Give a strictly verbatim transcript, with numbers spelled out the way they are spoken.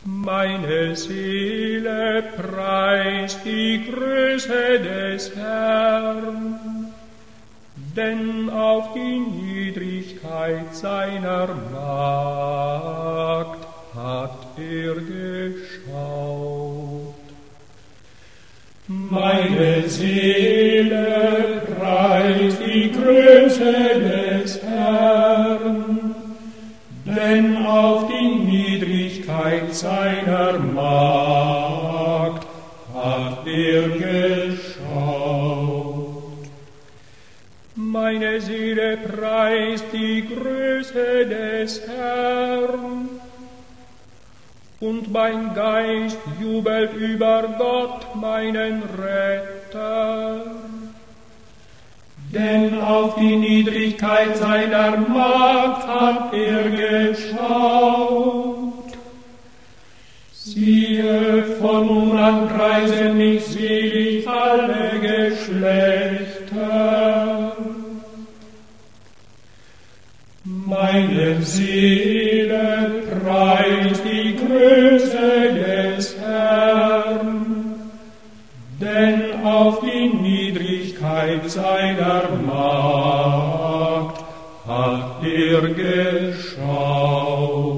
Meine Seele preist die Größe des Herrn, denn auf die Niedrigkeit seiner Magd hat er geschaut. Meine Seele preist die Größe des Herrn, denn auf die Niedrigkeit seiner Magd hat er geschaut. Meine Seele preist die Größe des Herrn, und mein Geist jubelt über Gott, meinen Retter. Denn auf die Niedrigkeit seiner Magd hat er geschaut. Siehe, von nun an preisen mich selig alle Geschlechter. Meine Seele preist die Größe des Herrn, denn auf die Niedrigkeit seiner Magd hat er geschaut.